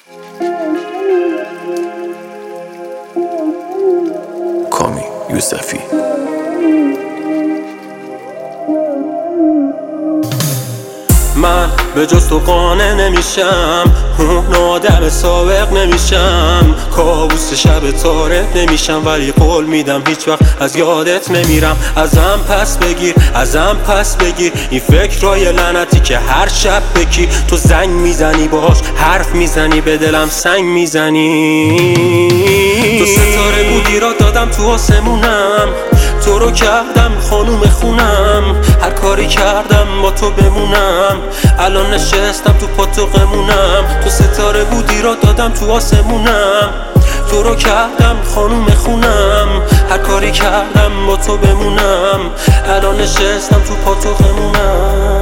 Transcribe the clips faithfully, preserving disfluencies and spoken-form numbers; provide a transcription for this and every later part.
کامی یوسفی. من به جز تو قانع نمیشم، اون آدم سابق نمیشم، کابوس شب تارت نمیشم، ولی قول میدم هیچ وقت از یادت نمیرم. ازم پس بگیر، ازم پس بگیر این فکرای لعنتی که هر شب بکی تو زنگ میزنی، باهاش حرف میزنی، به دلم سنگ میزنی. تو ستاره بودی را دادم تو آسمونم، تو رو کردم خانوم خونم، هر کاری کردم با تو بمونم، الان نشستم تو پاتوقمونم. تو ستاره بودی را دادم تو آسمونم، تو رو کردم خانوم خونم، هر کاری کردم با تو بمونم، الان نشستم تو پاتوقمونم.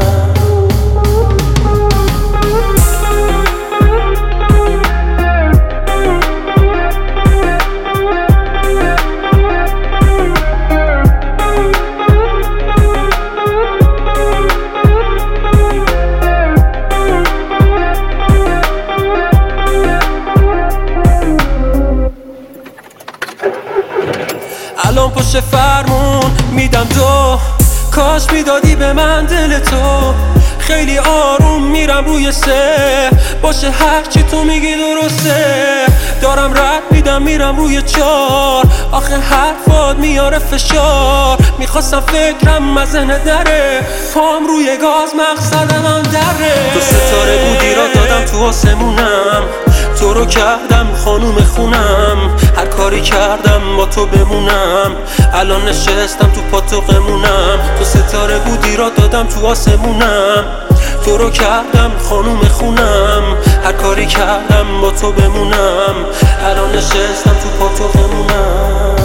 الان پشت فرمون میدم دو، کاش میدادی به من دل تو، خیلی آروم میرم روی سه، باشه هرچی تو میگی درسته، دارم رد میدم میرم روی چار، آخه حرفات میاره فشار، میخواستم فکرم مزنه دره، پام روی گاز مقصدم هم دره. تو ستاره بودی را دادم تو آسمونم، تو رو کردم خانوم خونم، هر کاری کردم با تو بمونم، الان نشستم تو پاتوقمونم. تو ستاره بودی را دادم تو آسمونم، تو رو کردم خانوم خونم، هر کاری کردم با تو بمونم، الان نشستم تو پاتوقمونم.